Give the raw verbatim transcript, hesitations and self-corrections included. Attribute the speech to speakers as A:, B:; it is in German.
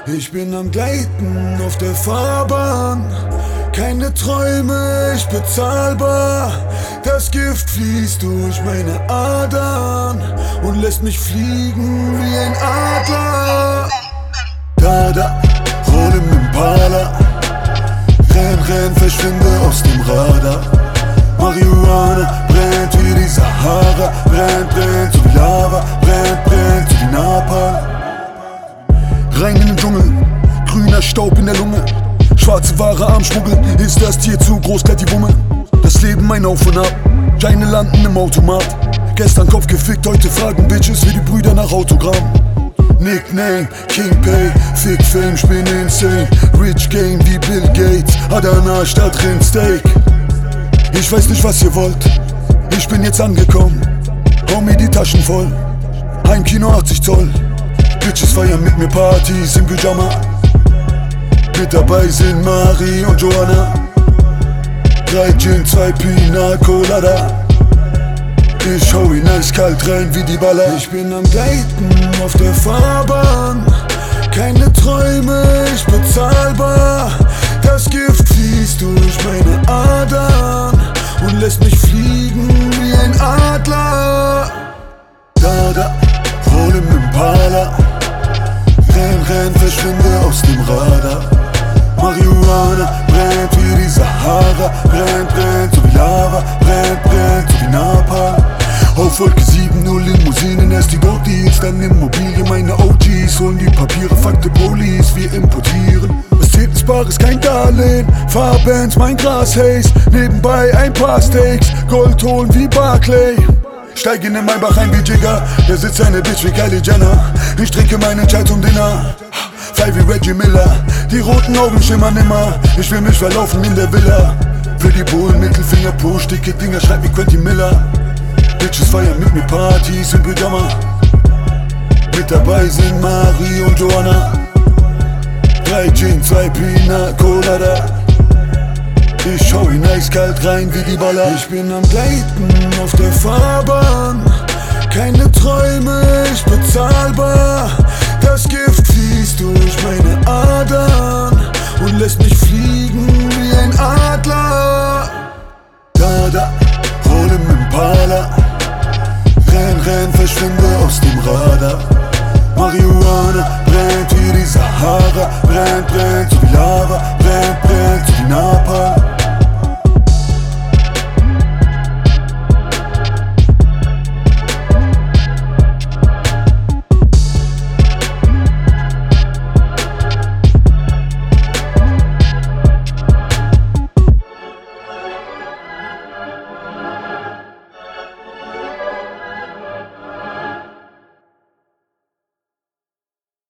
A: Ich bin am Gleiten auf der Fahrbahn. Keine Träume, ich bezahlbar. Das Gift fließt durch meine Adern und lässt mich fliegen wie ein Adler. Da, da, roll im Impala. Renn, renn, verschwinde aus dem Radar. Marihuana brennt wie die Sahara. Brennt, brennt so wie Lava. Brennt, brennt so wie Napalm. Rein in den Dschungel, grüner Staub in der Lunge. Schwarze Ware am Schmuggeln, ist das Tier zu groß, klärt die Wumme. Das Leben ein Auf und Ab, Scheine landen im Automat. Gestern Kopf gefickt, heute fragen Bitches wie die Brüder nach Autogramm. Nickname, King Pay, Fick Fame, spin insane. Rich Game wie Bill Gates, Adana statt Rindsteak. Ich weiß nicht, was ihr wollt, ich bin jetzt angekommen. Hau mir die Taschen voll, Heimkino achtzig Zoll. Bitches feiern mit mir Partys im Pyjama. Mit dabei sind Mari und Joanna. Drei Gin, zwei Pina Colada. Ich hau ihn eiskalt rein wie die Baller. Ich bin am Gleiten auf der Fahrbahn. Keine Träume, ich bezahlbar. Das Gift fließt durch meine Adern und lässt mich fliegen wie ein Adler. Da, da, roll im Impala. Renn, renn, verschwinde aus dem Radar. Marihuana brennt wie die Sahara. Brennt, brennt so wie Lava. Brennt, brennt so wie Napalm. Auf Wolke sieben, nur Limousinen, erst die Golddeals, dann Immobilien. Meine O Gs holen die Papiere, fuck the Police, wir importieren. Was zählt ist Bares, kein Darlehen. Fahrbands, mein Gras Haze. Nebenbei ein paar Steaks, Gold holen wie Barclay. Steig in den Maybach ein wie Jigger, da sitzt eine Bitch wie Kylie Jenner. Ich trinke meinen Chai zum Dinner, fly wie Reggie Miller. Die roten Augen schimmern immer, ich will mich verlaufen in der Villa. Für die Bullen Mittelfinger, Push, dicke Dinger, schreib wie Quentin Miller. Bitches feiern mit mir Partys im Pyjama. Mit dabei sind Mari und Joanna. Drei Gin, zwei Pina Colada. Ich schau ihn eiskalt rein wie die Baller. Ich bin am Gleiten auf der Fahrbahn. Keine Träume, ich bezahlbar. Das Gift fließt durch meine Adern und lässt mich fliegen wie ein Adler. Da, da, roll im Impala. Renn, renn, verschwinde aus dem Radar. Marihuana brennt wie die Sahara. Brennt, brennt so wie Lava.